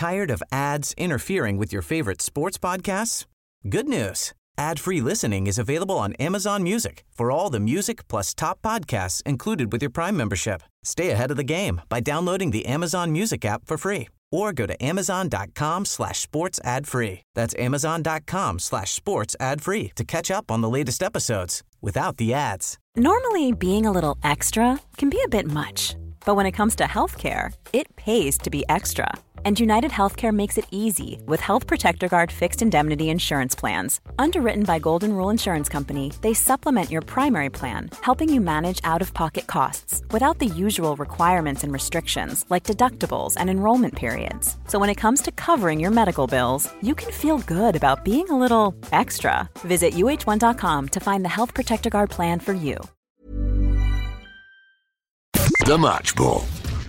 Tired of ads interfering with your favorite sports podcasts? Good news. Ad-free listening is available on Amazon Music for all the music plus top podcasts included with your Prime membership. Stay ahead of the game by downloading the Amazon Music app for free or go to amazon.com/sports ad free. That's amazon.com/sports ad free to catch up on the latest episodes without the ads. Normally, being a little extra can be a bit much, but when it comes to healthcare, it pays to be extra. And United Healthcare makes it easy with Health Protector Guard fixed indemnity insurance plans. Underwritten by Golden Rule Insurance Company, they supplement your primary plan, helping you manage out-of-pocket costs without the usual requirements and restrictions like deductibles and enrollment periods. So when it comes to covering your medical bills, you can feel good about being a little extra. Visit uh1.com to find the Health Protector Guard plan for you. The Match Ball.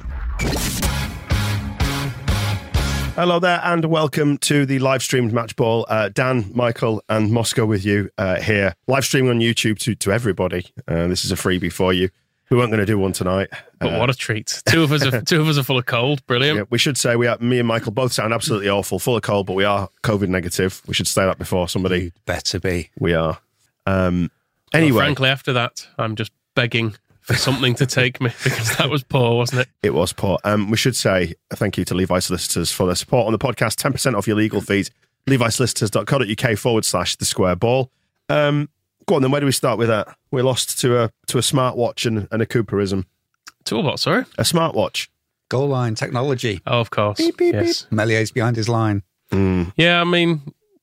Hello there and welcome to the live streamed Match Ball. Dan, Michael and Moscow with you here. Live streaming on YouTube to everybody. This is a freebie for you. We weren't going to do one tonight. But what a treat. Two of us are full of cold. Brilliant. Yeah, we should say me and Michael both sound absolutely awful, full of cold, but we are COVID negative. We should say that before somebody... You'd better be. We are. Anyway. Well, frankly, after that, I'm just begging for something to take me because that was poor, wasn't it? It was poor. We should say thank you to Levi Solicitors for their support on the podcast. 10% off your legal fees. levisolicitors.co.uk/the square ball. Go on then, where do we start with that? We lost to a smartwatch and a Cooperism. To a what, sorry? A smartwatch. Goal line technology. Oh, of course. Beep, beep, yes. beep. Melier's behind his line. Yeah, I mean,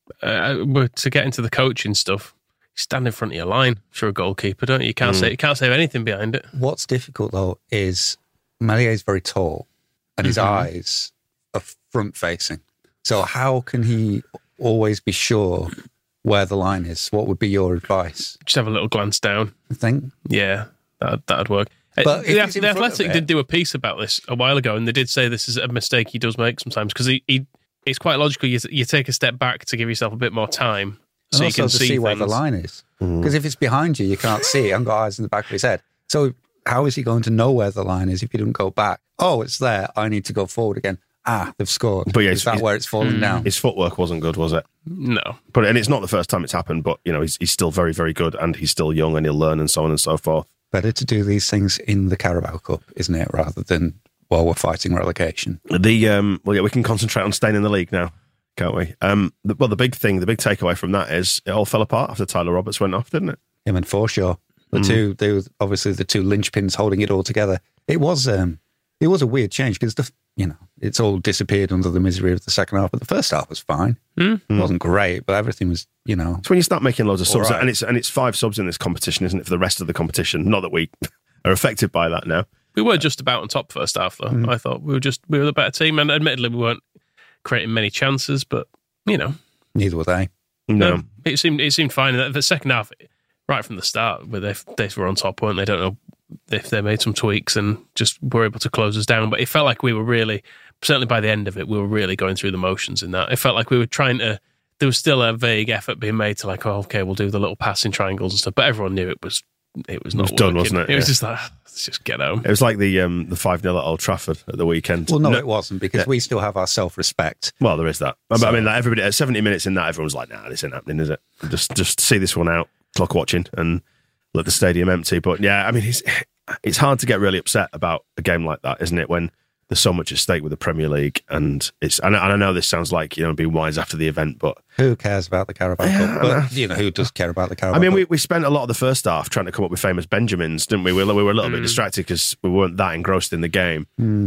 to get into the coaching stuff, you stand in front of your line for a goalkeeper, don't you? You can't save anything behind it. What's difficult, though, is Melier's very tall and his eyes are front-facing. So how can he always be sure where the line is? What would be your advice? Just have a little glance down. I think. Yeah, that'd work. But the Athletic did do a piece about this a while ago, and they did say this is a mistake he does make sometimes because it's quite logical. You take a step back to give yourself a bit more time. So and you can also to see where things. the line is. Because if it's behind you, you can't see it. I've got eyes in the back of his head. So how is he going to know where the line is if he doesn't go back? Oh, it's there. I need to go forward again. They've scored. But yeah, is that where it's falling down? His footwork wasn't good, was it? No. And it's not the first time it's happened, but you know, he's still very, very good and he's still young and he'll learn and so on and so forth. Better to do these things in the Carabao Cup, isn't it, rather than while we're fighting relegation? We can concentrate on staying in the league now, can't we? The big takeaway from that is it all fell apart after Tyler Roberts went off, didn't it? Him and Forshaw, they were obviously the two linchpins holding it all together. It was a weird change because it's all disappeared under the misery of the second half, but the first half was fine. It wasn't great, but everything was, It's when you start making loads of subs, right. and it's 5 subs in this competition, isn't it, for the rest of the competition? Not that we are affected by that now. We were just about on top first half, though. I thought we were the better team, and admittedly we weren't creating many chances, but neither were they. No, it seemed fine. The second half, right from the start, where they were on top, weren't they? Don't know if they made some tweaks and just were able to close us down, but it felt like we were really, certainly by the end of it, we were really going through the motions in that. It felt like we were trying to. There was still a vague effort being made to we'll do the little passing triangles and stuff, but everyone knew it was not done, working. wasn't it? It was just like, let's just get home. It was like the 5-0 at Old Trafford at the weekend. Well, no, it wasn't, because we still have our self-respect. Well, there is that. So, I mean, like everybody at 70 minutes in that, everyone's like, nah, this ain't happening, is it? Just see this one out, clock watching, and let the stadium empty. But yeah, I mean, it's hard to get really upset about a game like that, isn't it, when there's so much at stake with the Premier League, and I know this sounds like being wise after the event, but who cares about the Carabao Cup? But who does care about the Carabao Cup? I mean, we spent a lot of the first half trying to come up with famous Benjamins, didn't we? We were a little bit distracted because we weren't that engrossed in the game,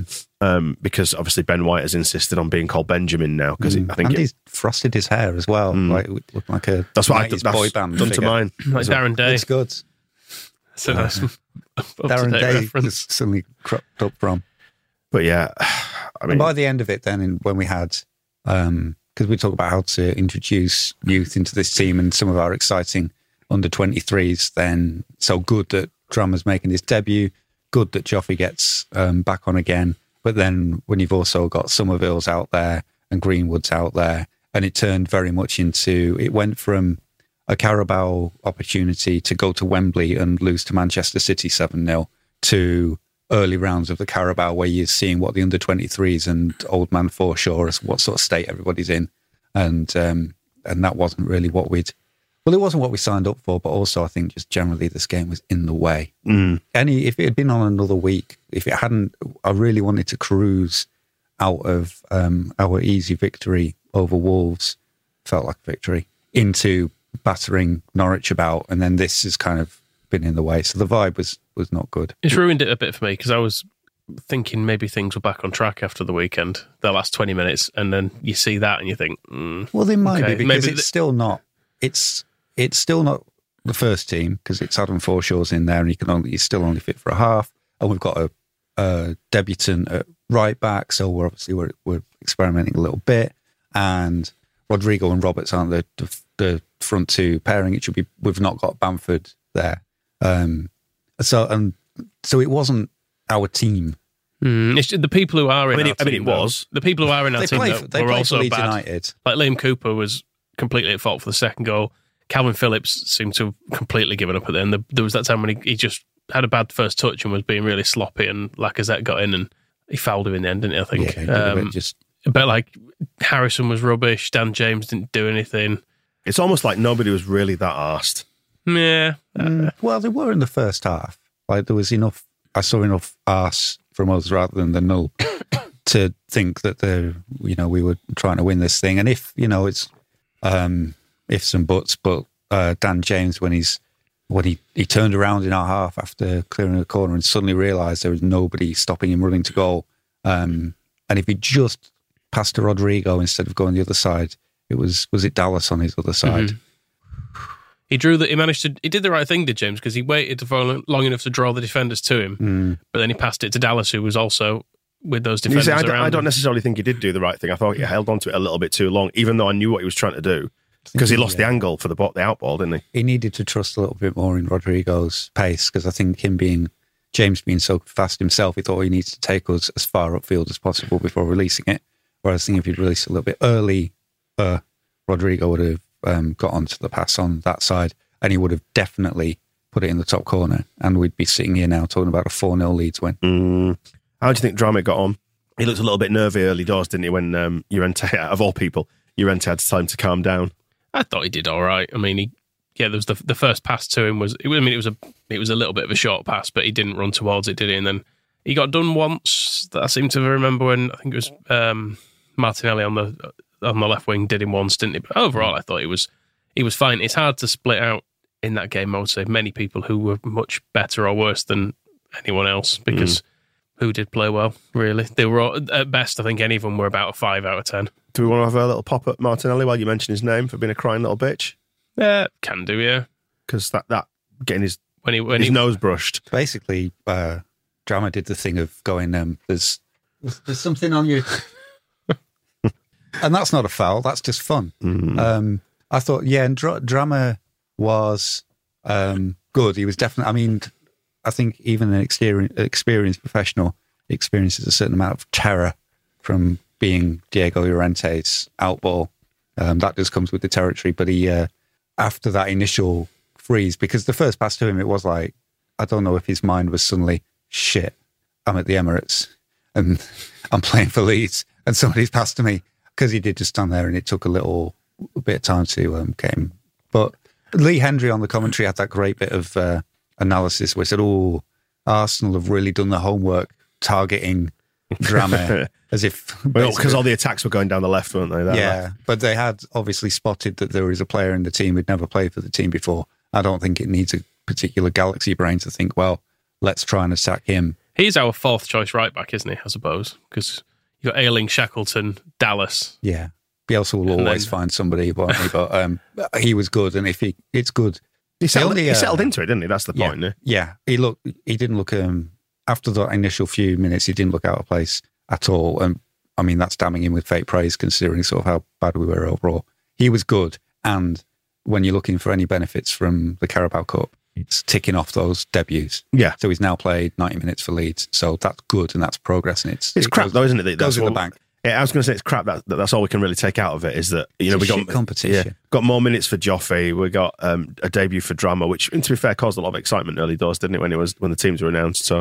because obviously Ben White has insisted on being called Benjamin now because I think he's frosted his hair as well, like a that's what that's boy band done figure. to mine, like Darren Day. It's good. So that's Darren Day reference. suddenly cropped up from. But yeah, I mean, and by the end of it, then when we had, because we talk about how to introduce youth into this team and some of our exciting under-23s, then so good that Drummer's making his debut, good that Joffrey gets back on again. But then when you've also got Somerville's out there and Greenwood's out there, and it turned very much into, it went from a Carabao opportunity to go to Wembley and lose to Manchester City 7-0 to early rounds of the Carabao where you're seeing what the under-23s and old man Forshaw, what sort of state everybody's in. And that wasn't really what it wasn't what we signed up for, but also I think just generally this game was in the way. If it had been on another week, if it hadn't, I really wanted to cruise out of our easy victory over Wolves, felt like victory, into battering Norwich about, and then this has kind of been in the way. So the vibe was not good. It's ruined it a bit for me because I was thinking maybe things were back on track after the weekend, the last 20 minutes, and then you see that and you think, well, they might be, because maybe it's still not. It's still not the first team because it's Adam Forshaw's in there, and he's still only fit for a half. And we've got a debutant at right back, so we're experimenting a little bit. And Rodrigo and Roberts aren't the front two pairing. We've not got Bamford there, so it wasn't our team. It's the people who are in our team. I mean, it was. The people who are in our team were also Leeds bad. United. Like Liam Cooper was completely at fault for the second goal. Calvin Phillips seemed to have completely given up at the end. There was that time when he just had a bad first touch and was being really sloppy, and Lacazette got in and he fouled him in the end, didn't he, I think? Yeah, but like Harrison was rubbish, Dan James didn't do anything. It's almost like nobody was really that arsed. Yeah. Well, they were in the first half. Like there was enough. I saw enough arse from us rather than the null to think that we were trying to win this thing. And if it's ifs and buts, but Dan James when he turned around in our half after clearing the corner and suddenly realised there was nobody stopping him running to goal. And if he just passed to Rodrigo instead of going the other side, was it Dallas on his other side? Mm-hmm. He did the right thing, did James, because he waited for long enough to draw the defenders to him, but then he passed it to Dallas, who was also with those defenders around him. I don't necessarily think he did do the right thing. I thought he held on to it a little bit too long, even though I knew what he was trying to do, because he lost the angle for the outball, didn't he? He needed to trust a little bit more in Rodrigo's pace, because I think James being so fast himself, he thought he needs to take us as far upfield as possible before releasing it. Whereas I think if he'd released a little bit early, Rodrigo would have got onto the pass on that side, and he would have definitely put it in the top corner, and we'd be sitting here now talking about a 4-0 Leeds win. How do you think Drameh got on? He looked a little bit nervy early doors, didn't he, when Llorente, of all people, Llorente had time to calm down? I thought he did all right. I mean, there was the first pass to him it was a little bit of a short pass, but he didn't run towards it, did he? And then he got done once. That I seem to remember when I think it was Martinelli on the left wing did him once, didn't he? But overall, I thought he was fine. It's hard to split out in that game, I would say, many people who were much better or worse than anyone else, because who did play well, really? They were all, at best, I think any of them were about a 5 out of 10. Do we want to have a little pop at Martinelli while you mention his name for being a crying little bitch? Yeah, can do, yeah. Because that getting his his nose brushed. Basically, Drameh did the thing of going, there's something on you. And that's not a foul, that's just fun. I thought, and Drameh was good. He was definitely, I think even an experienced professional experiences a certain amount of terror from being Diego Llorente's outball. That just comes with the territory. But he, after that initial freeze, because the first pass to him, it was like, I don't know if his mind was suddenly, shit, I'm at the Emirates and I'm playing for Leeds and somebody's passed to me, because he did just stand there and it took a bit of time to get him. But Lee Hendry on the commentary had that great bit of analysis where he said, Arsenal have really done the homework targeting Drameh as if... Because all the attacks were going down the left, weren't they? But they had obviously spotted that there was a player in the team who'd never played for the team before. I don't think it needs a particular galaxy brain to think, well, let's try and attack him. He's our fourth choice right back, isn't he, I suppose? Because you've got Ayling, Shackleton, Dallas. Yeah. Bielsa will always find somebody, won't he? But he was good, and it's good. He settled into it, didn't he? That's the point. Yeah. He didn't look after the initial few minutes, he didn't look out of place at all. And I mean, that's damning him with fake praise, considering sort of how bad we were overall. He was good, and when you're looking for any benefits from the Carabao Cup, it's ticking off those debuts. Yeah. So he's now played 90 minutes for Leeds, so that's good and that's progress, and it's crap though, isn't it? That goes in the bank. Yeah, I was going to say it's crap. That's all we can really take out of it, is that we got competition. Yeah, got more minutes for Joffrey. We got a debut for Drameh, which, to be fair, caused a lot of excitement early doors, didn't it? When the teams were announced. So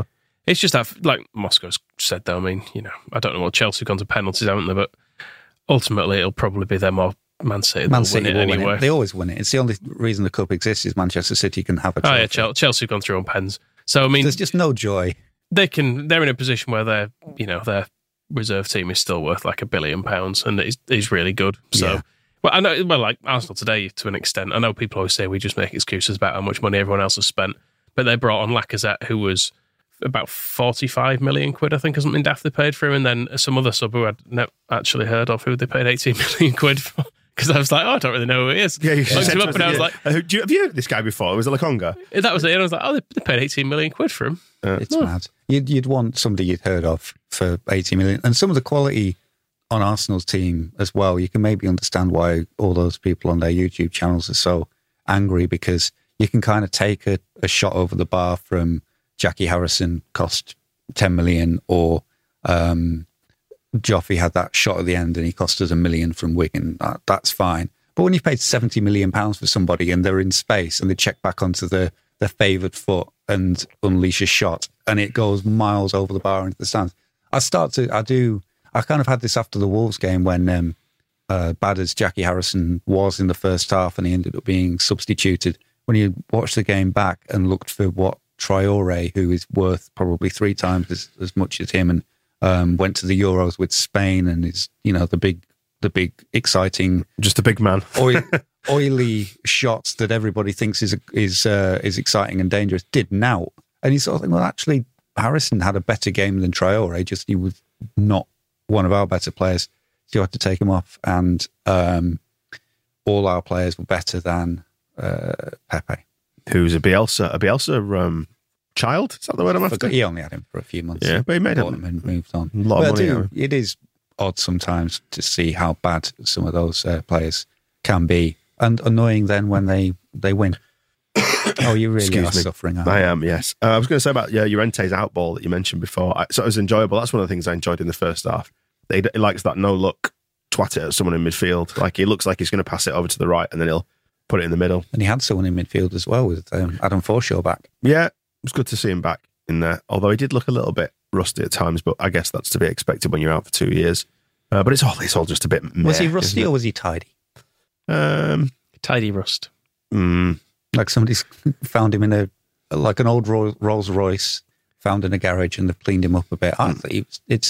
It's just that, like Moscow's said, though. I mean, I don't know what Chelsea have gone to penalties, haven't they? But ultimately, it'll probably be them or Man City. Man City will win it anyway. They always win it. It's the only reason the cup exists is Manchester City can have a trophy. Oh yeah, Chelsea have gone through on pens. So I mean, there's just no joy. They're in a position where their reserve team is still worth like £1 billion, and it's really good. So. Yeah. Well, I know. Well, like Arsenal today, to an extent, I know people always say we just make excuses about how much money everyone else has spent, but they brought on Lacazette, who was about 45 million quid, I think, or something daft they paid for him, and then some other sub who I'd never actually heard of, who they paid 18 million quid for. Because I was like, I don't really know who he is. Yeah, you Looked him up and I was like, have you heard of this guy before? Was it Lakonga? That was it. And I was like, oh, they paid 18 million quid for him. It's mad. You'd want somebody you'd heard of for 80 million, and some of the quality on Arsenal's team as well. You can maybe understand why all those people on their YouTube channels are so angry, because you can kind of take a shot over the bar from Jackie Harrison, cost 10 million, or Joffrey had that shot at the end and he cost us $1 million from Wigan. That's fine. But when you've paid £70 million for somebody and they're in space and they check back onto the favoured foot and unleash a shot and it goes miles over the bar into the stands, I kind of had this after the Wolves game when bad as Jackie Harrison was in the first half and he ended up being substituted. When you watched the game back and looked for what Traore, who is worth probably 3 times as much as him, and went to the Euros with Spain and is the big exciting, just a big man, oily shots that everybody thinks is exciting and dangerous, did now, and you sort of think, well, actually Harrison had a better game than Traore, just he was not one of our better players, so you had to take him off, and all our players were better than Pepe, who's a Bielsa child. Is that the word I'm after? He only had him for a few months. Yeah, but he made him and moved on. A lot of money. It is odd sometimes to see how bad some of those players can be, and annoying then when they win. Oh, you really are suffering. I am, yes. I was going to say about Llorente's outball that you mentioned before. So it was enjoyable. That's one of the things I enjoyed in the first half. He likes that no-look, twat it at someone in midfield. Like, he looks like he's going to pass it over to the right and then he'll put it in the middle. And he had someone in midfield as well with Adam Forshaw back. Yeah, it was good to see him back in there. Although he did look a little bit rusty at times, but I guess that's to be expected when you're out for 2 years. But it's all just a bit meh. Was he rusty or was he tidy? Tidy rust. Like somebody's found him in an old Rolls Royce, found in a garage, and they've cleaned him up a bit. I think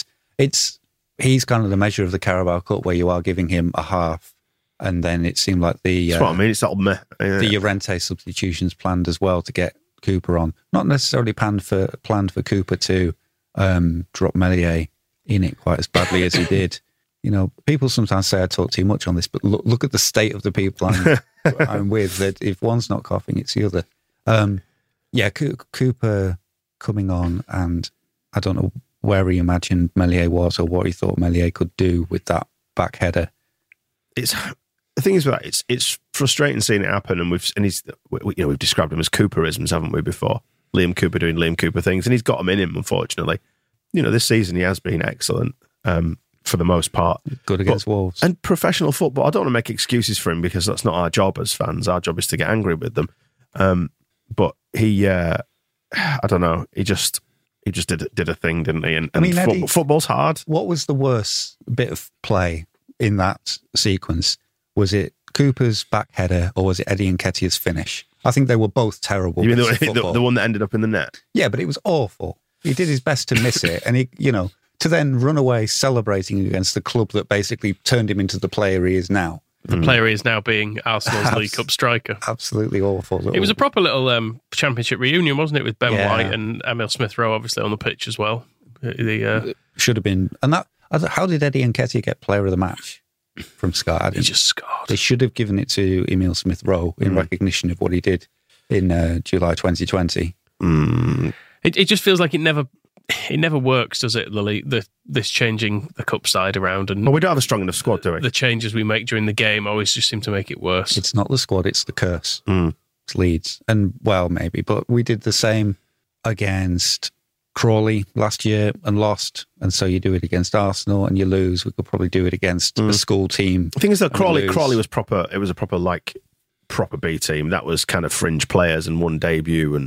he's kind of the measure of the Carabao Cup, where you are giving him a half, and then it seemed like that's what I mean. It's that meh. Yeah. The Llorente substitutions planned as well to get Cooper on. Not necessarily planned for Cooper to drop Meslier in it quite as badly as he did. People sometimes say I talk too much on this, but look at the state of the people I'm with. That if one's not coughing, it's the other. Cooper coming on, and I don't know where he imagined Meslier was or what he thought Meslier could do with that back header. It's the thing is that it's frustrating seeing it happen, and we've described him as Cooperisms, haven't we, before? Liam Cooper doing Liam Cooper things, and he's got them in him, unfortunately. This season he has been excellent. For the most part. Good against Wolves. And professional football, I don't want to make excuses for him because that's not our job as fans. Our job is to get angry with them. But he, I don't know, he just did a thing, didn't he? And Eddie, football's hard. What was the worst bit of play in that sequence? Was it Cooper's back header or was it Eddie Nketiah's finish? I think they were both terrible. You mean the one that ended up in the net? Yeah, but it was awful. He did his best to miss it, and he, to then run away celebrating against the club that basically turned him into the player he is now. The player he is now being Arsenal's League Cup striker. Absolutely awful. It was a proper little championship reunion, wasn't it, with Ben White and Emil Smith-Rowe obviously on the pitch as well. Should have been. And how did Eddie Nketiah get player of the match from Sky? He just scored. They should have given it to Emil Smith-Rowe in recognition of what he did in July 2020. It just feels like it never works, does it, Lily? This changing the cup side around, and we don't have a strong enough squad, do we? The changes we make during the game always just seem to make it worse. It's not the squad; it's the curse. It's Leeds, and maybe, but we did the same against Crawley last year and lost, and so you do it against Arsenal and you lose. We could probably do it against a school team. The thing is that Crawley was proper. It was a proper B team. That was kind of fringe players and one debut, and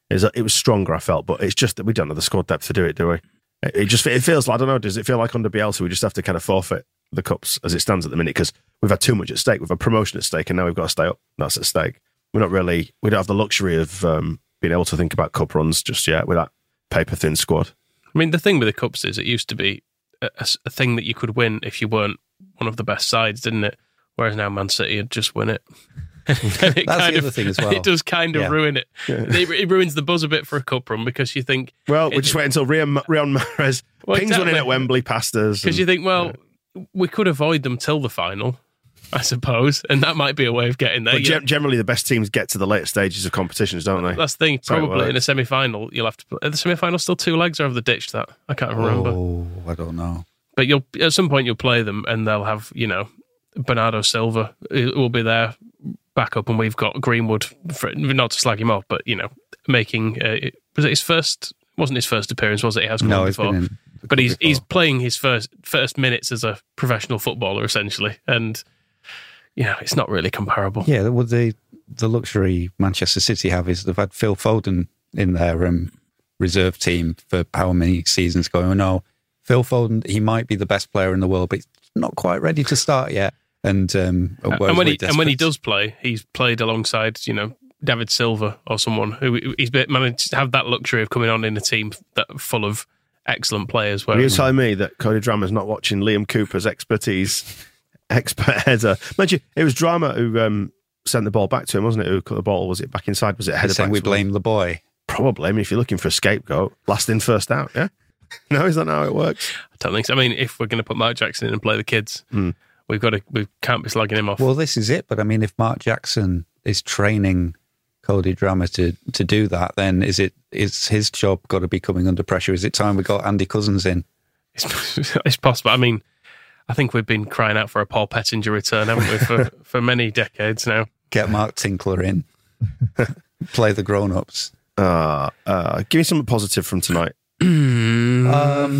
It was stronger, I felt, but it's just that we don't have the squad depth to do it, do we? It feels like, I don't know, does it feel like under Bielsa we just have to kind of forfeit the cups as it stands at the minute because we've had too much at stake. We've had promotion at stake and now we've got to stay up. That's at stake. We don't have the luxury of being able to think about cup runs just yet with that paper-thin squad. I mean, the thing with the cups is it used to be a thing that you could win if you weren't one of the best sides, didn't it? Whereas now Man City would just win it. That's the other thing as well. It does kind of ruin it. Yeah. It ruins the buzz a bit for a cup run because you think... Well, we just wait until Riyad Mahrez pings one in at Wembley past us. Because you think, we could avoid them till the final, I suppose, and that might be a way of getting there. But generally the best teams get to the later stages of competitions, don't they? That's the thing. Probably in a semi-final, you'll have to... Are the semi-final still 2 legs or have they ditched that? I can't remember. Oh, I don't know. But at some point you'll play them and they'll have, Bernardo Silva will be there back up, and we've got Greenwood, not to slag him off, but making was it his first? Wasn't his first appearance? Was it? He has come before, but he's playing his first minutes as a professional footballer essentially, and it's not really comparable. Yeah, well, the luxury Manchester City have is they've had Phil Foden in their reserve team for how many seasons going? No, Phil Foden, he might be the best player in the world, but he's not quite ready to start yet. And when he does play, he's played alongside David Silva or someone who he's managed to have that luxury of coming on in a team that full of excellent players. You're telling me that Cody Drama's not watching Liam Cooper's expert header? Imagine it was Drama who sent the ball back to him, wasn't it? Who cut the ball? Was it back inside? Was it a header back? We blame the boy. Probably. I mean, if you're looking for a scapegoat, last in, first out. Yeah. No, is that not how it works? I don't think so. I mean, if we're going to put Mark Jackson in and play the kids. We can't be slugging him off. Well, this is it. But I mean, if Mark Jackson is training Cody Drama to do that, then is his job got to be coming under pressure? Is it time we got Andy Cousins in? It's possible. I mean, I think we've been crying out for a Paul Pettinger return, haven't we, for many decades now? Get Mark Tinkler in. Play the grown-ups. Give me something positive from tonight. No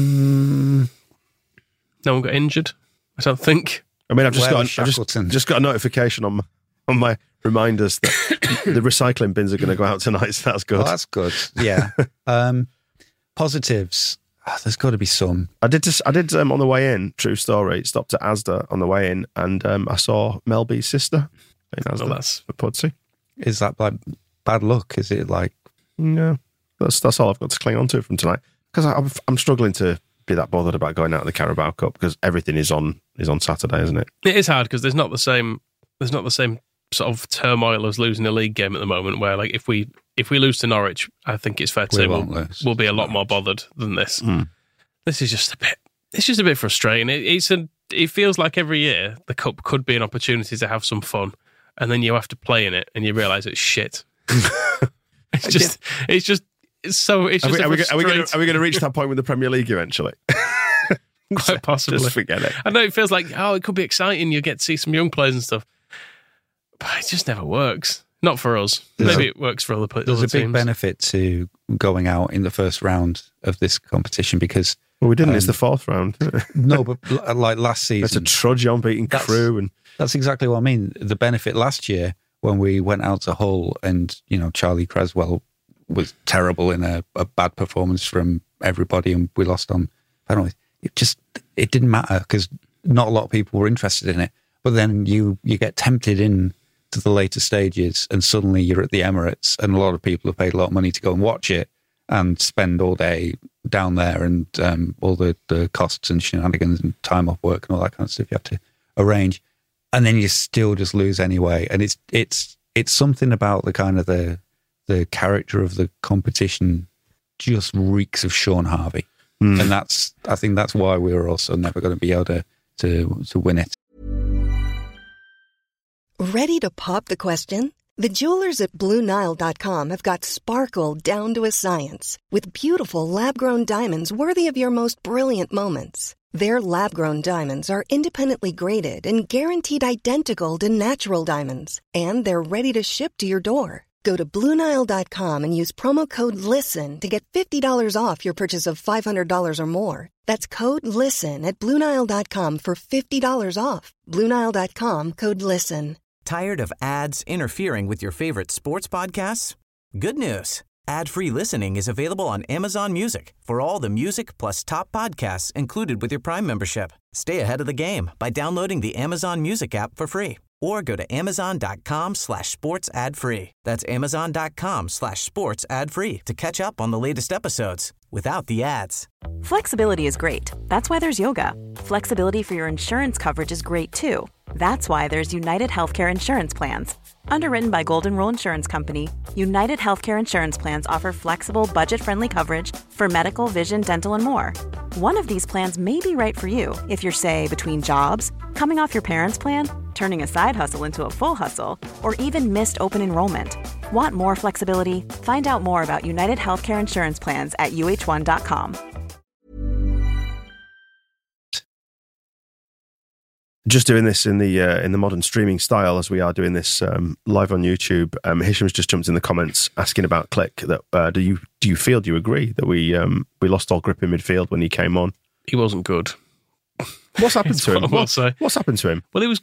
one got injured, I don't think. I mean, I've just got a notification on my reminders that the recycling bins are going to go out tonight, so that's good. Oh, that's good. Yeah. Positives. There's got to be some. I did on the way in. True story. Stopped at Asda on the way in, and I saw Mel B's sister in Asda. That's for Pudsey. Is that like bad luck? Is it like? No, that's all I've got to cling on to from tonight because I'm struggling to be that bothered about going out of the Carabao Cup because everything is on Saturday, isn't it? It is hard because there's not the same sort of turmoil as losing a league game at the moment. Where like if we lose to Norwich, I think it's fair to say we'll be a lot more bothered than this. This is just a bit. It's just a bit frustrating. It feels like every year the cup could be an opportunity to have some fun, and then you have to play in it, and you realise it's shit. It's just. Are we going to reach that point with the Premier League eventually? Quite possibly. Just forget it. I know it feels like, it could be exciting. You get to see some young players and stuff. But it just never works. Not for us. Maybe it works for other teams. There's a big benefit to going out in the first round of this competition because... Well, we didn't. It's the fourth round. No, but like last season... It's a trudge on beating Crewe. That's exactly what I mean. The benefit last year when we went out to Hull and, Charlie Creswell was terrible in a bad performance from everybody and we lost on penalties. It didn't matter because not a lot of people were interested in it. But then you get tempted in to the later stages and suddenly you're at the Emirates and a lot of people have paid a lot of money to go and watch it and spend all day down there and all the costs and shenanigans and time off work and all that kind of stuff you have to arrange. And then you still just lose anyway. And it's something about the kind of the character of the competition just reeks of Sean Harvey. And I think that's why we were also never going to be able to win it. Ready to pop the question? The jewelers at BlueNile.com have got sparkle down to a science with beautiful lab-grown diamonds worthy of your most brilliant moments. Their lab-grown diamonds are independently graded and guaranteed identical to natural diamonds. And they're ready to ship to your door. Go to BlueNile.com and use promo code LISTEN to get $50 off your purchase of $500 or more. That's code LISTEN at BlueNile.com for $50 off. BlueNile.com, code LISTEN. Tired of ads interfering with your favorite sports podcasts? Good news. Ad-free listening is available on Amazon Music for all the music plus top podcasts included with your Prime membership. Stay ahead of the game by downloading the Amazon Music app for free or go to amazon.com/sports ad free. That's amazon.com/sports ad free to catch up on the latest episodes without the ads. Flexibility is great. That's why there's yoga. Flexibility for your insurance coverage is great too. That's why there's United Healthcare Insurance Plans. Underwritten by Golden Rule Insurance Company, United Healthcare Insurance Plans offer flexible, budget-friendly coverage for medical, vision, dental, and more. One of these plans may be right for you if you're, say, between jobs, coming off your parents' plan, turning a side hustle into a full hustle, or even missed open enrollment. Want more flexibility? Find out more about United Healthcare Insurance Plans at uh1.com. Just doing this in the modern streaming style as we are doing this live on YouTube. Hisham's just jumped in the comments asking about Click. That do you agree that we lost all grip in midfield when he came on? He wasn't good. What's happened to him? What's happened to him? Well, it was.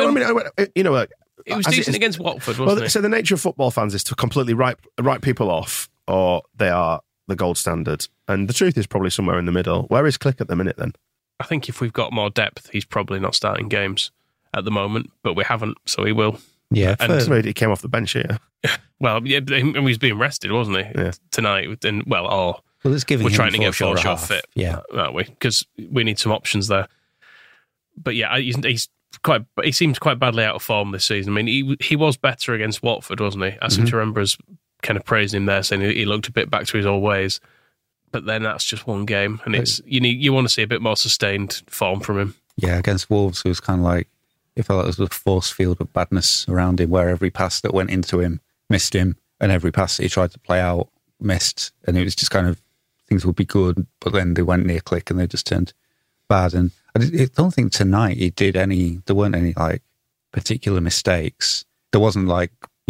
It was decent against Watford, wasn't it? So the nature of football fans is to completely write people off, or they are the gold standard. And the truth is probably somewhere in the middle. Where is Click at the minute then? I think if we've got more depth, he's probably not starting games at the moment, but we haven't, so he will. Yeah, and he came off the bench here. Well, yeah, he was being rested, wasn't he? Yeah. Tonight, and it's giving we're him trying to get Forshaw Forshaw fit, yeah, aren't we? Because we need some options there. But yeah, he seemed quite badly out of form this season. I mean, he was better against Watford, wasn't he? I seem to remember us kind of praising him there, saying he looked a bit back to his old ways. But then that's just one game, and it's you want to see a bit more sustained form from him. Yeah, against Wolves, it was kind of like it felt like there was a force field of badness around him, where every pass that went into him missed him, and every pass that he tried to play out missed, and it was just kind of things would be good, but then they went near Click and they just turned bad. And I don't think tonight he did any. There weren't any like particular mistakes. There wasn't like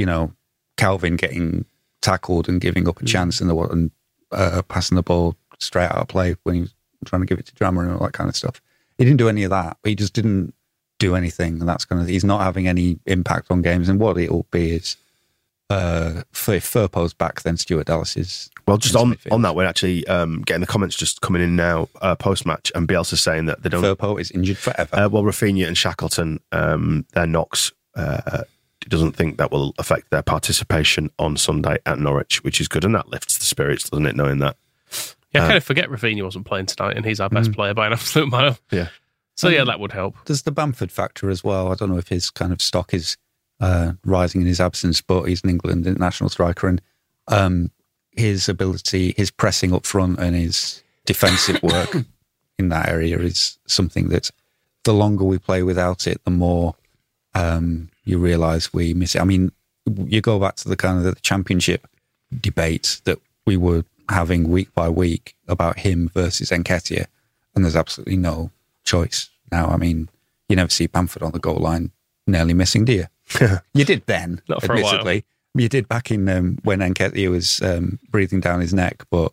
Calvin getting tackled and giving up a chance, and passing the ball straight out of play when he was trying to give it to Drama and all that kind of stuff. He didn't do any of that, but he just didn't do anything, and that's he's not having any impact on games. And what it'll be is if Firpo's back, then Stuart Dallas is. Well, just on that, we're actually getting the comments just coming in now post match, and Bielsa saying that they don't. Firpo is injured forever. Well, Rafinha and Shackleton, their knocks. He doesn't think that will affect their participation on Sunday at Norwich, which is good, and that lifts the spirits, doesn't it, knowing that? Yeah, I kind of forget Rafinha wasn't playing tonight, and he's our best player by an absolute mile. Yeah. So yeah, that would help. There's the Bamford factor as well. I don't know if his kind of stock is rising in his absence, but he's an England international striker, and his ability, his pressing up front and his defensive work in that area is something that the longer we play without it, the more you realise we miss it. I mean, you go back to the kind of the championship debate that we were having week by week about him versus Nketiah, and there's absolutely no choice now. I mean, you never see Bamford on the goal line nearly missing, do you? You did then, not for admittedly. A while. You did back in when Nketiah was breathing down his neck, but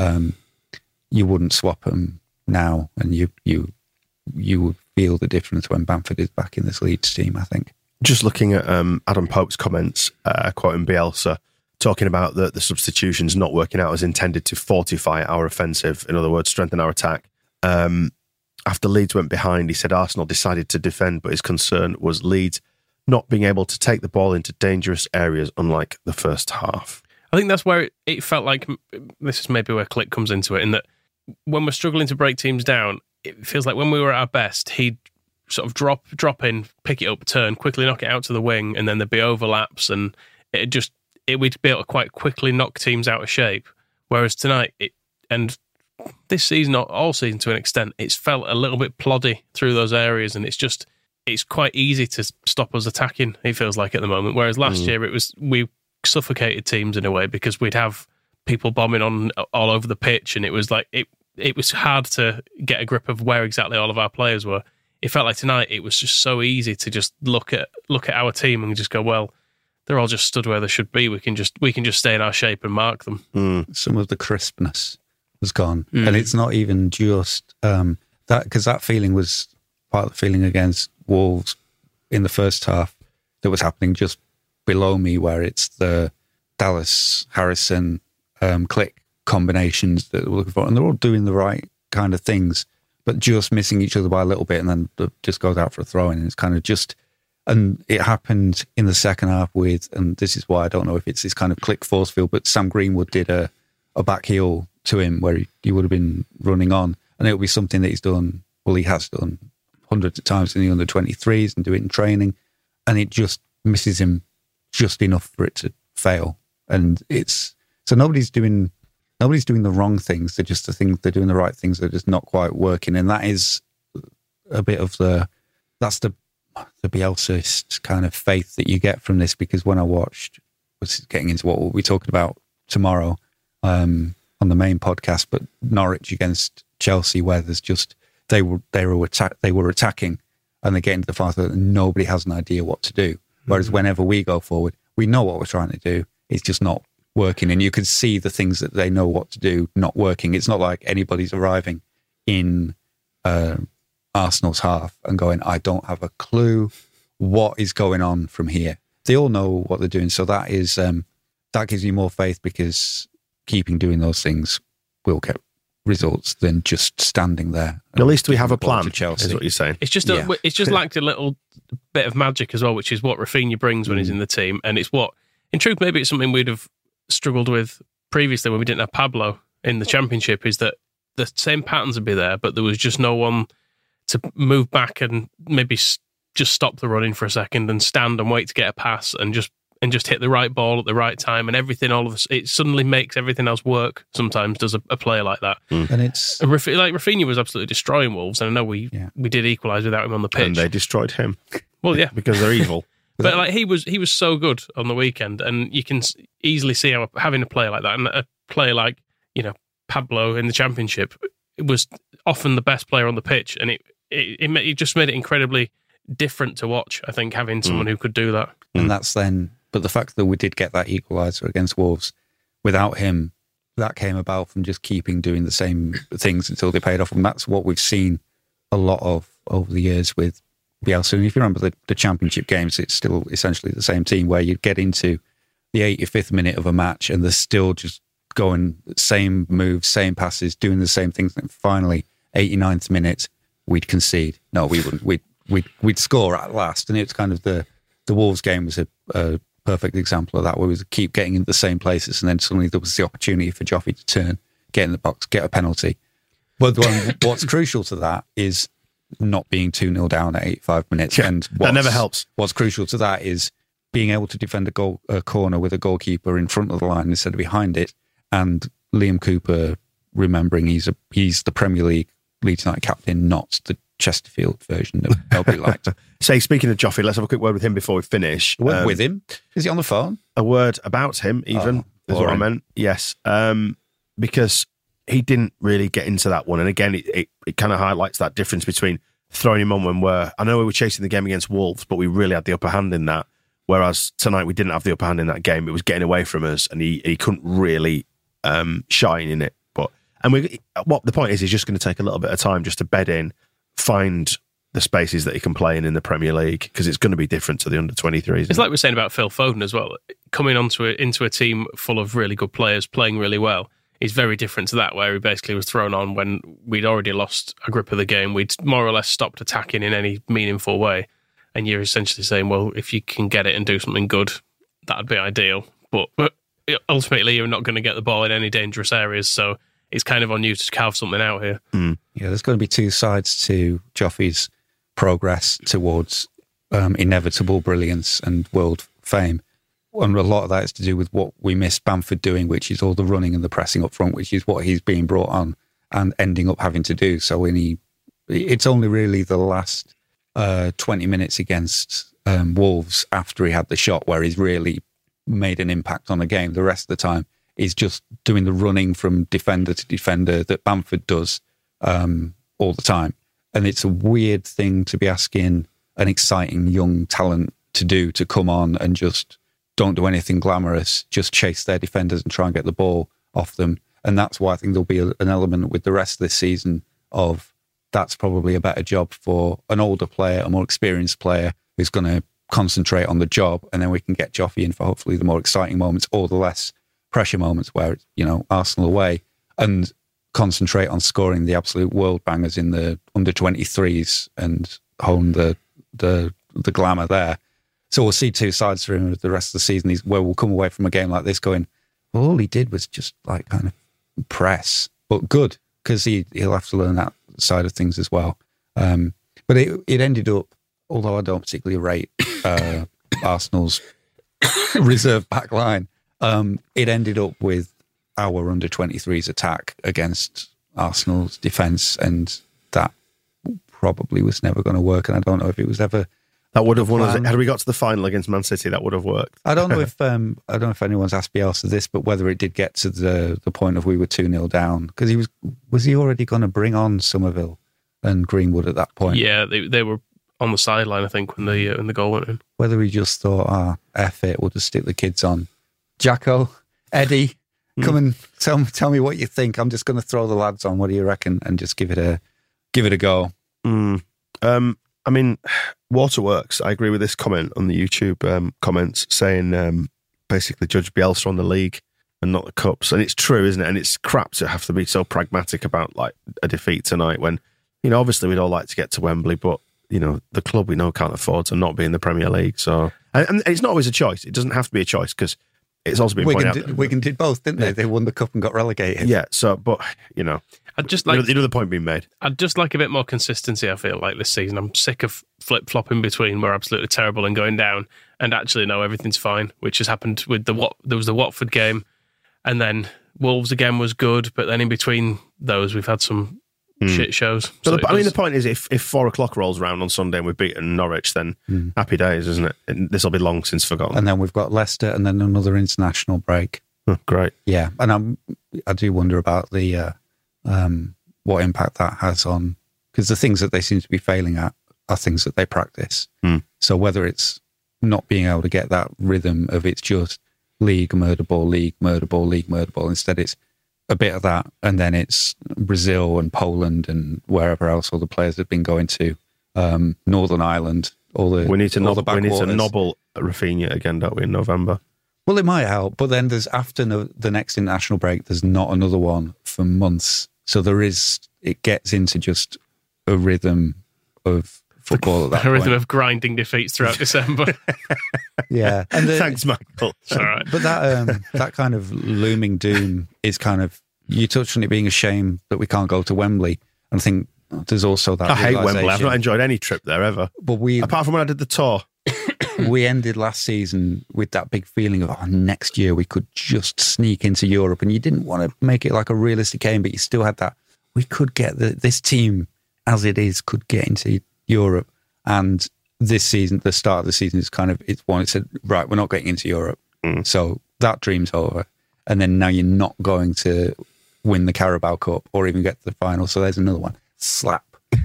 you wouldn't swap him now, and you would feel the difference when Bamford is back in this Leeds team, I think. Just looking at Adam Pope's comments, quoting Bielsa, talking about the substitutions not working out as intended to fortify our offensive, in other words, strengthen our attack. After Leeds went behind, he said Arsenal decided to defend, but his concern was Leeds not being able to take the ball into dangerous areas, unlike the first half. I think that's where it felt like, this is maybe where Click comes into it, in that when we're struggling to break teams down, it feels like when we were at our best, he'd sort of drop in, pick it up, turn, quickly knock it out to the wing, and then there'd be overlaps, and we'd be able to quite quickly knock teams out of shape. Whereas tonight, and this season, all season to an extent, it's felt a little bit ploddy through those areas, and it's quite easy to stop us attacking, it feels like at the moment. Whereas last year, we suffocated teams in a way because we'd have people bombing on all over the pitch, and it was like it was hard to get a grip of where exactly all of our players were. It felt like tonight it was just so easy to just look at our team and just go, well, they're all just stood where they should be. We can just stay in our shape and mark them. Some of the crispness was gone, and it's not even just that, because that feeling was part of the feeling against Wolves in the first half that was happening just below me, where it's the Dallas, Harrison, click combinations that we're looking for, and they're all doing the right kind of things, but just missing each other by a little bit, and then it just goes out for a throw-in, and it's kind of just... And it happened in the second half with, and this is why I don't know if it's this kind of click force field, but Sam Greenwood did a back heel to him where he would have been running on, and it would be something that he has done hundreds of times in the under-23s and do it in training, and it just misses him just enough for it to fail. And so nobody's doing the wrong things. They're just they're doing the right things. They're just not quite working, and that is a bit of that's the Bielsa kind of faith that you get from this, because when I watched, was getting into what we'll be talking about tomorrow on the main podcast, but Norwich against Chelsea, where there's just they were attacking and they get into the fact that nobody has an idea what to do. Whereas whenever we go forward, we know what we're trying to do. It's just not working, and you can see the things that they know what to do not working. It's not like anybody's arriving in Arsenal's half and going, I don't have a clue what is going on from here. They all know what they're doing, so that is that gives you more faith, because keeping doing those things will get results than just standing there. At least we have a plan, Chelsea. is what you're saying. It's just it's just lacked a little bit of magic as well, which is what Rafinha brings when he's in the team, and it's what, in truth, maybe it's something we'd have struggled with previously when we didn't have Pablo in the Championship, is that the same patterns would be there, but there was just no one to move back and maybe just stop the running for a second and stand and wait to get a pass and just hit the right ball at the right time, and everything, it suddenly makes everything else work. Sometimes does a player like that. And it's like Rafinha was absolutely destroying Wolves, and I know we did equalise without him on the pitch, And they destroyed him. Well, yeah, because they're evil. But like he was so good on the weekend, and you can easily see how having a player like that, and a player like Pablo in the Championship, was often the best player on the pitch, and it just made it incredibly different to watch. I think having someone who could do that, and that's then. But the fact that we did get that equaliser against Wolves, without him, that came about from just keeping doing the same things until they paid off, and that's what we've seen a lot of over the years with Bielsa. And if you remember the Championship games, it's still essentially the same team, where you get into the 85th minute of a match and they're still just going same moves, same passes, doing the same things. And finally, 89th minute, we'd concede. No, we wouldn't. We'd score at last. And it's kind of the Wolves game was a perfect example of that, where we keep getting into the same places, and then suddenly there was the opportunity for Joffrey to turn, get in the box, get a penalty. But what's crucial to that is not being 2-0 down at 85 minutes. Yeah, and that never helps. What's crucial to that is being able to defend a corner with a goalkeeper in front of the line instead of behind it, and Liam Cooper remembering he's the Premier League Leeds United captain, not the Chesterfield version that nobody liked. Say, speaking of Joffrey, let's have a quick word with him before we finish. A word with him? Is he on the phone? A word about him, even, is what I meant. Yes. Because he didn't really get into that one. And again, it kind of highlights that difference between throwing him on when I know we were chasing the game against Wolves, but we really had the upper hand in that. Whereas tonight we didn't have the upper hand in that game. It was getting away from us, and he couldn't really shine in it. What the point is, he's just going to take a little bit of time just to bed in, find the spaces that he can play in the Premier League, because it's going to be different to the under-23s. It's like we're saying about Phil Foden as well. Coming into a team full of really good players playing really well is very different to that, where he basically was thrown on when we'd already lost a grip of the game. We'd more or less stopped attacking in any meaningful way. And you're essentially saying, well, if you can get it and do something good, that'd be ideal. But ultimately, you're not going to get the ball in any dangerous areas. So it's kind of on you to carve something out here. Yeah, there's going to be two sides to Joffrey's progress towards inevitable brilliance and world fame. And a lot of that is to do with what we missed Bamford doing, which is all the running and the pressing up front, which is what he's being brought on and ending up having to do. So it's only really the last 20 minutes against Wolves after he had the shot where he's really made an impact on the game. The rest of the time is just doing the running from defender to defender that Bamford does all the time. And it's a weird thing to be asking an exciting young talent to do, to come on and just don't do anything glamorous, just chase their defenders and try and get the ball off them. And that's why I think there'll be an element with the rest of this season of that's probably a better job for an older player, a more experienced player who's going to concentrate on the job. And then we can get Joffrey in for hopefully the more exciting moments or the less pressure moments where, Arsenal away, and concentrate on scoring the absolute world bangers in the under-23s and hone the glamour there. So we'll see two sides for him the rest of the season where we'll come away from a game like this going, well, all he did was just like kind of press, but good, because he'll have to learn that side of things as well. But it ended up, although I don't particularly rate Arsenal's reserve back line, it ended up with our under-23s attack against Arsenal's defence, and that probably was never going to work. And I don't know if it was ever... That would have won us. Had we got to the final against Man City, that would have worked. I don't know if anyone's asked Bielsa this, but whether it did get to the point of we were 2-0 down, because was he already going to bring on Somerville and Greenwood at that point? Yeah, they were on the sideline, I think, when the goal went in. Whether he just thought, F it, we'll just stick the kids on. Jacko, Eddie, come and tell me what you think. I'm just going to throw the lads on. What do you reckon? And just give it a go. I mean, Waterworks, I agree with this comment on the YouTube comments saying basically judge Bielsa on the league and not the cups. And it's true, isn't it? And it's crap to have to be so pragmatic about like a defeat tonight when, obviously we'd all like to get to Wembley, but, the club we know can't afford to not be in the Premier League. So, and it's not always a choice. It doesn't have to be a choice because it's also been pointed out. Wigan did both, didn't they? They won the cup and got relegated. Yeah, so, but, I'd just like the point being made. I'd just like a bit more consistency, I feel like, this season. I'm sick of flip-flopping between we're absolutely terrible and going down and actually, no, everything's fine, which has happened with there was the Watford game, and then Wolves again was good, but then in between those, we've had some shit shows. So the point is, if 4 o'clock rolls around on Sunday and we've beaten Norwich, then happy days, isn't it? And this will be long since forgotten. And then we've got Leicester and then another international break. Oh, great. Yeah, and I do wonder about the... what impact that has on, because the things that they seem to be failing at are things that they practice. So whether it's not being able to get that rhythm of it's just league, murder ball, league, murder ball, league, murder ball, instead it's a bit of that, and then it's Brazil and Poland and wherever else all the players have been going to, Northern Ireland, we need to nobble Rafinha again, don't we, in November? Well, it might help, but then there's after the next international break, there's not another one for months. So it gets into just a rhythm of football at that point. A rhythm of grinding defeats throughout December. Yeah. And thanks, Michael. It's all right. But that kind of looming doom is kind of, you touched on it being a shame that we can't go to Wembley. And I think there's also that I hate Wembley. I've not enjoyed any trip there ever. But apart from when I did the tour. We ended last season with that big feeling of, next year we could just sneak into Europe. And you didn't want to make it like a realistic game, but you still had that. We could get this team, as it is, could get into Europe. And this season, the start of the season is kind of, it said, right, we're not getting into Europe. So that dream's over. And then now you're not going to win the Carabao Cup or even get to the final. So there's another one. Slap.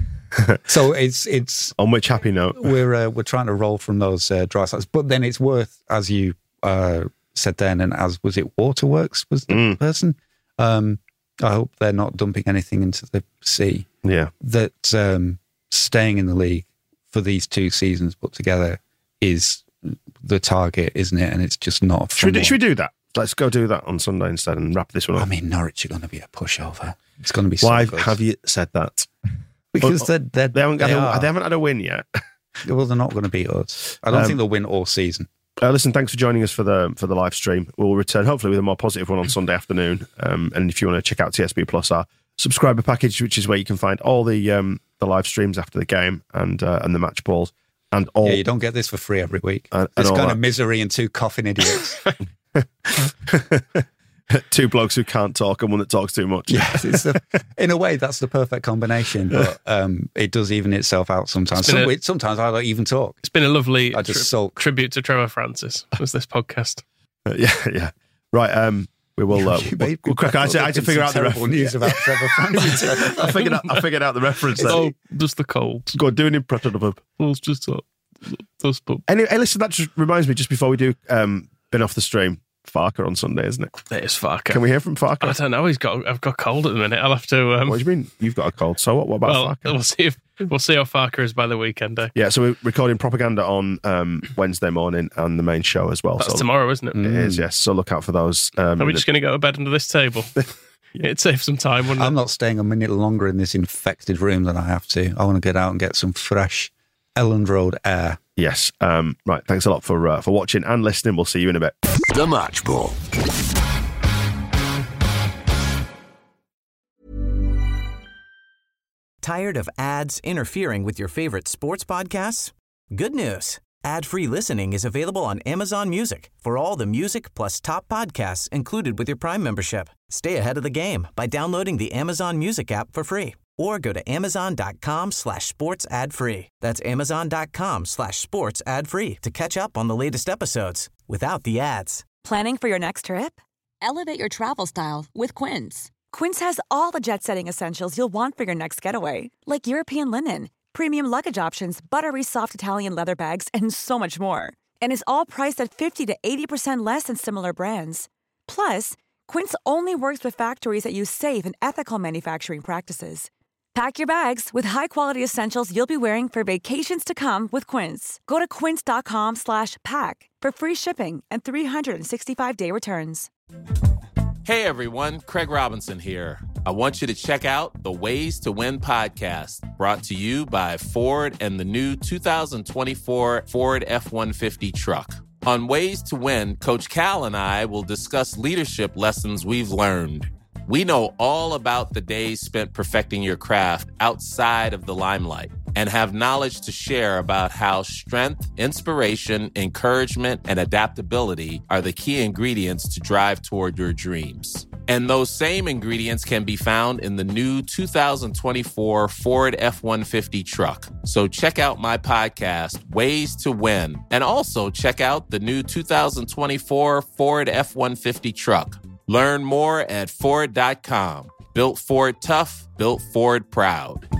So it's on which happy note we're trying to roll from those dry sides, but then it's worth, as you said then, and as was it Waterworks was the person. I hope they're not dumping anything into the sea. Yeah, that staying in the league for these 2 seasons put together is the target, isn't it? And it's just not. Should we do that? Let's go do that on Sunday instead and wrap this one up. I mean, Norwich are going to be a pushover. It's going to be. Why have you said that? Because they haven't had a win yet. Well, they're not going to beat us. I don't think they'll win all season. Listen, thanks for joining us for the live stream. We'll return hopefully with a more positive one on Sunday afternoon. And if you want to check out TSB Plus, our subscriber package, which is where you can find all the live streams after the game and the match balls and all. Yeah, you don't get this for free every week. This kind of misery and 2 coughing idiots. 2 blokes who can't talk and one that talks too much. Yeah, in a way, that's the perfect combination, but it does even itself out sometimes. Sometimes I don't even talk. It's been a lovely tribute to Trevor Francis, was this podcast. Yeah. Right, we will we'll crack. I had to figure out the reference. News about Trevor Francis. I figured out the reference there. Oh, just the cold. Go on, do an impression of him. It's just Anyway, listen, that just reminds me, just before we do bin off the stream, Farker on Sunday, isn't it? It is Farker. Can we hear from Farker? I don't know. I've got cold at the minute. I'll have to. What do you mean? You've got a cold. So what about Farker? We'll see how Farker is by the weekend. Yeah, so we're recording Propaganda on Wednesday morning and the main show as well. That's tomorrow, isn't it? It is, yes. So look out for those. Are we just going to go to bed under this table? It'd save some time, wouldn't it? I'm not staying a minute longer in this infected room than I have to. I want to get out and get some fresh Elland Road air. Yes. Right. Thanks a lot for watching and listening. We'll see you in a bit. The Match Ball. Tired of ads interfering with your favorite sports podcasts? Good news. Ad-free listening is available on Amazon Music for all the music plus top podcasts included with your Prime membership. Stay ahead of the game by downloading the Amazon Music app for free or go to amazon.com/sports ad free. That's amazon.com/sports ad free to catch up on the latest episodes without the ads. Planning for your next trip? Elevate your travel style with Quince. Quince has all the jet-setting essentials you'll want for your next getaway, like European linen, premium luggage options, buttery soft Italian leather bags, and so much more. And is all priced at 50 to 80% less than similar brands. Plus, Quince only works with factories that use safe and ethical manufacturing practices. Pack your bags with high-quality essentials you'll be wearing for vacations to come with Quince. Go to quince.com/pack for free shipping and 365-day returns. Hey everyone, Craig Robinson here. I want you to check out the Ways to Win podcast, brought to you by Ford and the new 2024 Ford F-150 truck. On Ways to Win, Coach Cal and I will discuss leadership lessons we've learned. We know all about the days spent perfecting your craft outside of the limelight and have knowledge to share about how strength, inspiration, encouragement, and adaptability are the key ingredients to drive toward your dreams. And those same ingredients can be found in the new 2024 Ford F-150 truck. So check out my podcast, Ways to Win, and also check out the new 2024 Ford F-150 truck. Learn more at Ford.com. Built Ford tough, built Ford proud.